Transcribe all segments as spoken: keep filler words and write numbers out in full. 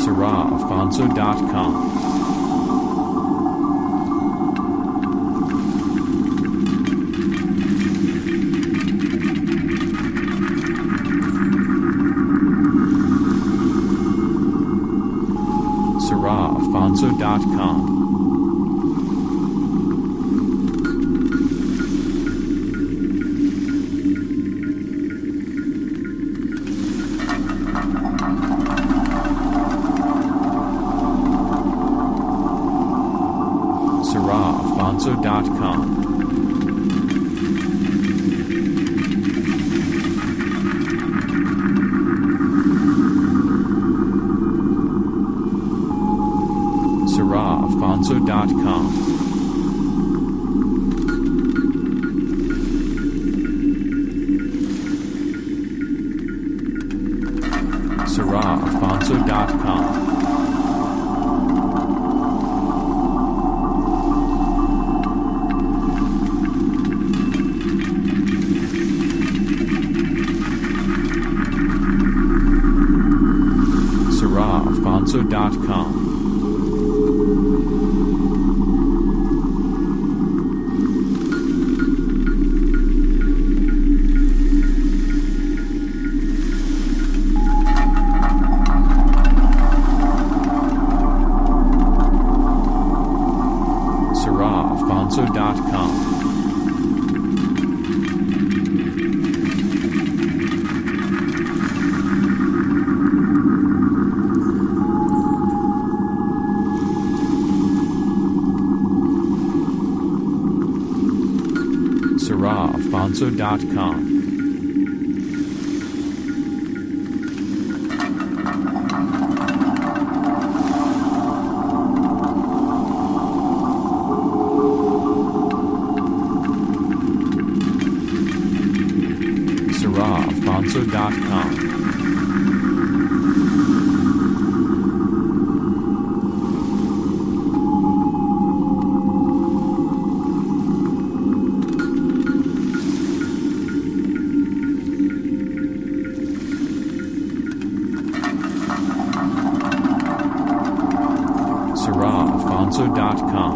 Sarah Afonso dot com. Sarah Afonso dot com. Sarah Afonso dot com. Sarah Afonso dot com. Sarah Afonso dot com. Sarah Afonso dot com. Sarah Afonso dot com. Sarah Afonso dot com. Sarah Afonso dot com. Sarah Afonso dot com.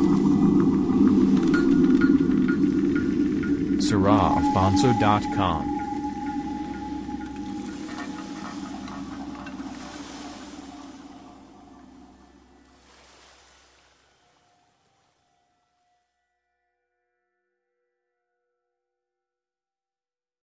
Sarah Afonso dot com.